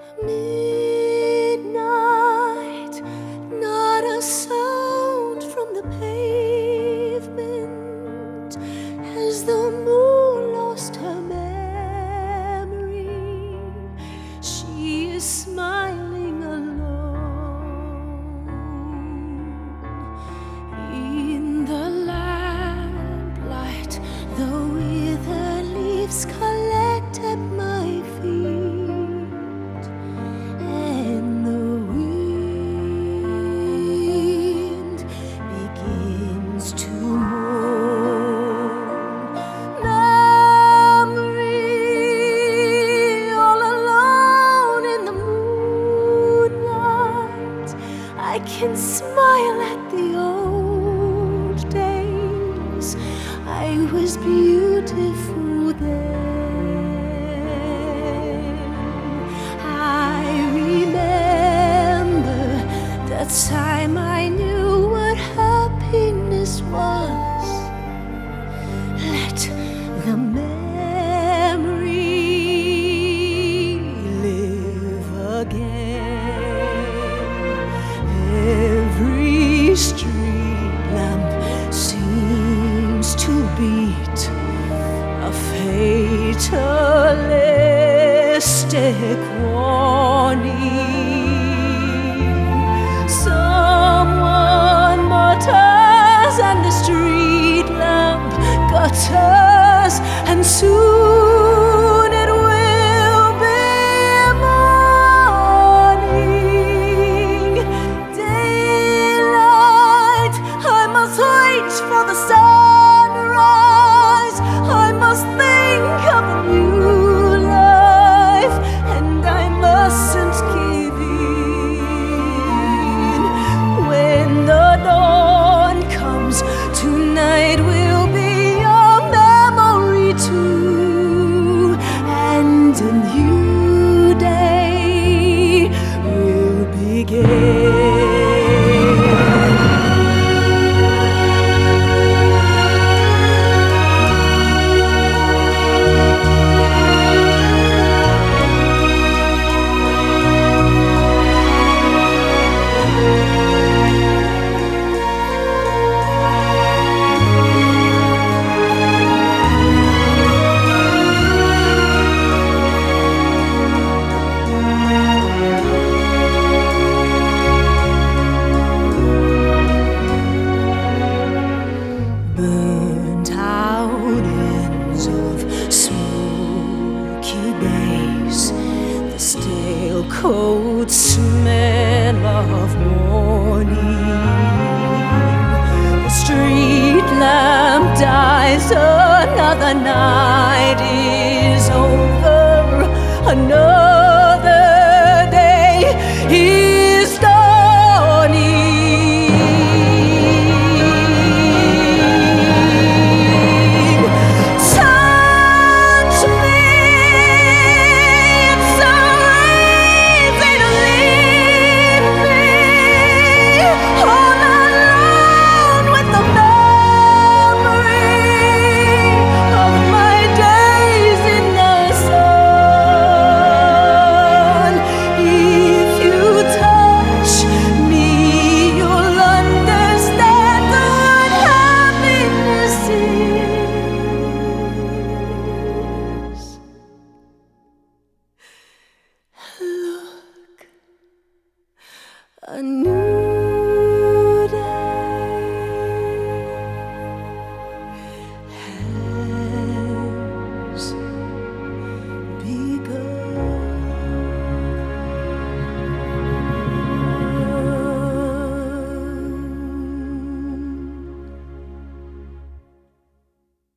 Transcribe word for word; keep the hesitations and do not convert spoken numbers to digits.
Midnight, not a sound from the pavement as the moon lost her memory. She is smiling alone in the lamplight. The withered leaves collect at my feet. I can smile at the old days. I was beautiful then. I remember the time I knew what happiness was. Let the memory live again. Every street lamp seems to beat a fatalistic warning. Someone mutters and the street lamp gutters, and soon it will be morning. For the sunrise, I must think of a new life, and I mustn't give in. When the dawn comes, tonight will be a memory too, and a new day will begin. Burnt out ends of smoky days, the stale cold smell of morning. The street lamp dies, another night is over, another day is dawning. A new